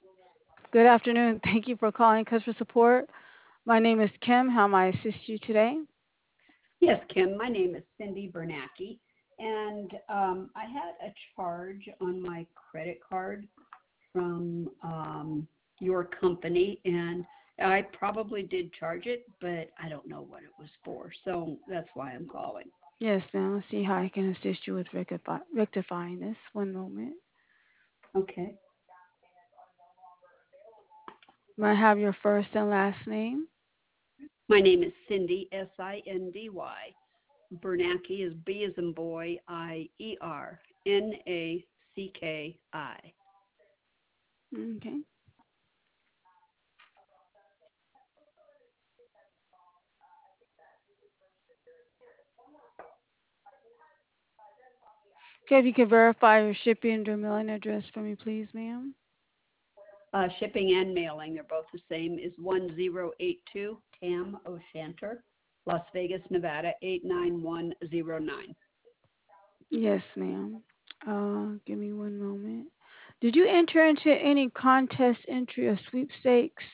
Good afternoon. Thank you for calling customer support. My name is Kim. How may I assist you today? Yes, Kim. My name is Cindy Bernacki, and I had a charge on my credit card from your company, and I probably did charge it, but I don't know what it was for, so that's why I'm calling. Yes, ma'am. Let's see how I can assist you with rectifying this. One moment. Okay. May I have your first and last name? My name is Cindy, Sindy. Bernacki is B as in boy, Nacki. Okay. Okay, if you could verify your shipping or mailing address for me, please, ma'am. Shipping and mailing, they're both the same, is 1082 Tam O'Shanter, Las Vegas, Nevada, 89109. Yes, ma'am. Give me one moment. Did you enter into any contest entry or sweepstakes?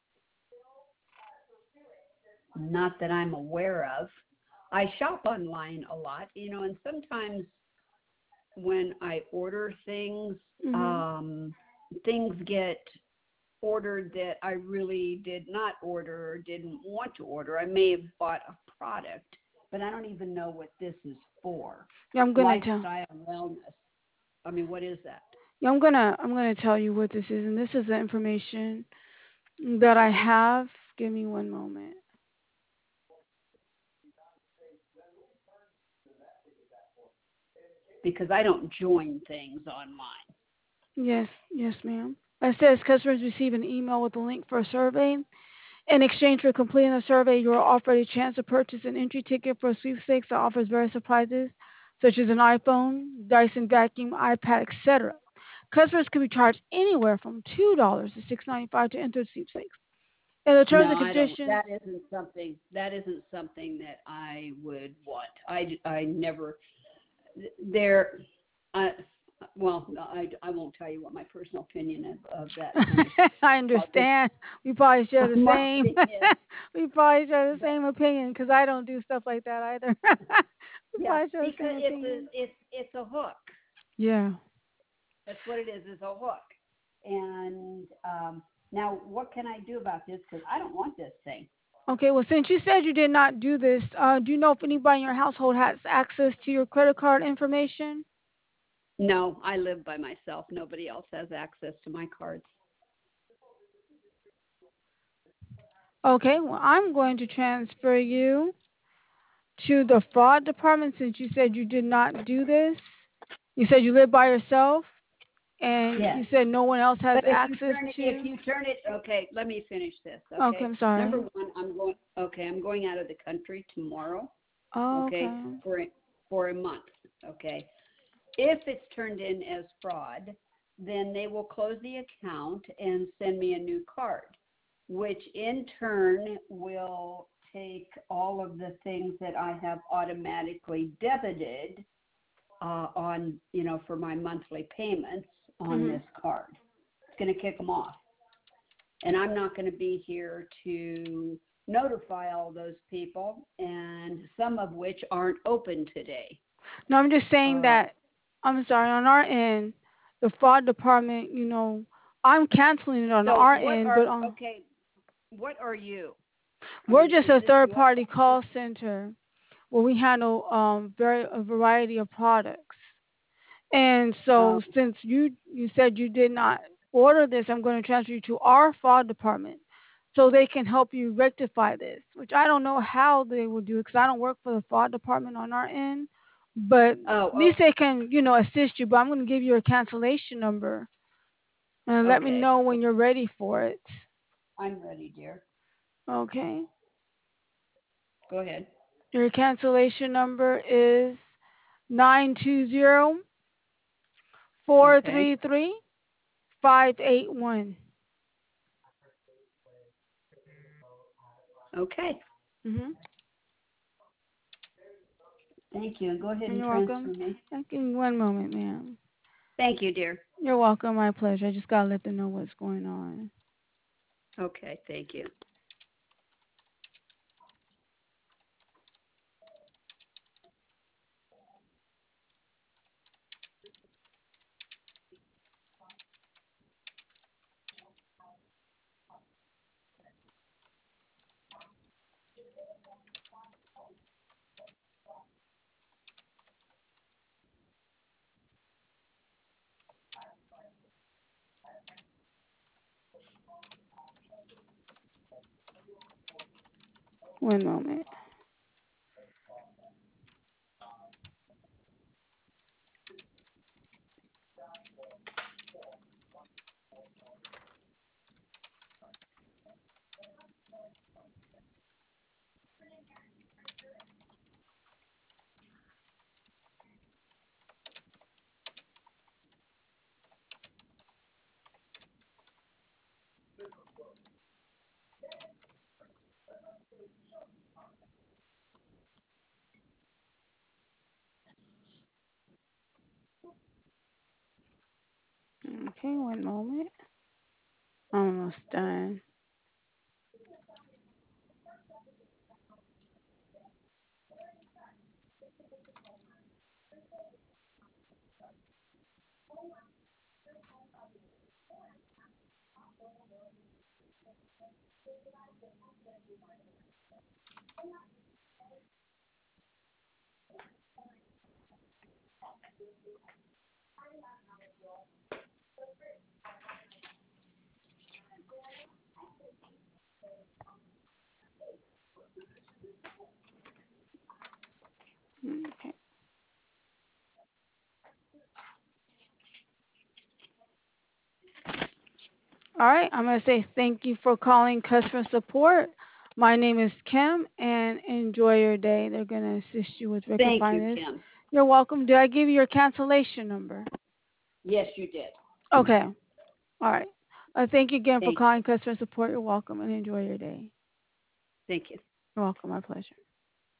Not that I'm aware of. I shop online a lot, and sometimes when I order things, Mm-hmm. things get ordered that I really did not order or didn't want to order. I may have bought a product, but I don't even know what this is for. Yeah, I'm gonna tell. Lifestyle wellness. I mean, what is that? Yeah, I'm gonna tell you what this is, and this is the information that I have. Give me one moment. Because I don't join things online. Yes, yes, ma'am. It says customers receive an email with a link for a survey. In exchange for completing the survey, you are offered a chance to purchase an entry ticket for a sweepstakes that offers various surprises, such as an iPhone, Dyson vacuum, iPad, etc. Customers can be charged anywhere from $2 to $6.95 to enter the sweepstakes. And the terms No, and I don't. conditions. That isn't something that I would want. I never there. I, well, I won't tell you what my personal opinion of that kind of I market understand. We probably share the same. marketing is. We probably share the But same opinion because I don't do stuff like that either. We yeah, probably share the because same opinion. it's a hook. Yeah. That's what it is a hook. And now, what can I do about this? Because I don't want this thing. Okay. Well, since you said you did not do this, do you know if anybody in your household has access to your credit card information? No, I live by myself. Nobody else has access to my cards. Okay. Well, I'm going to transfer you to the fraud department since you said you did not do this. You said you live by yourself, and Yes. you said no one else has But access if to. you turn it, okay, let me finish this. Okay. Okay, I'm number sorry. one, I'm going out of the country tomorrow. Oh, Okay, okay. for a month. Okay, if it's turned in as fraud, then they will close the account and send me a new card, which in turn will take all of the things that I have automatically debited on, for my monthly payments on Mhm. this card. It's going to kick them off. And I'm not going to be here to notify all those people, and some of which aren't open today. No, I'm just saying Uh, that. I'm sorry. On our end, the fraud department. I'm canceling it on so our end, but on what are you? I we're mean, just is a this third your party company? call center where we handle a variety of products. And Uh, so since you said you did not order this, I'm going to transfer you to our fraud department so they can help you rectify this, which I don't know how they will do because I don't work for the fraud department on our end. But at oh, least they can, assist you. But I'm going to give you a cancellation number and let me okay. know when you're ready for it. I'm ready, dear. Okay. Go ahead. Your cancellation number is 920 Okay. 433 581. Okay. Mm-hmm. Thank you. Go ahead and You're transfer welcome. me. Give me one moment, ma'am. Thank you, dear. You're welcome. My pleasure. I just gotta let them know what's going on. Okay, thank you. One moment. Okay, one moment. Almost done. Okay. All right. I'm gonna say thank you for calling customer support. My name is Kim, and enjoy your day. They're gonna assist you with Thank rectifying you, this. Kim. You're welcome. Did I give you your cancellation number? Yes, you did. Okay. All right. Thank you again for Thank you. calling customer support. You're welcome, and enjoy your day. Thank you. You're welcome. My pleasure.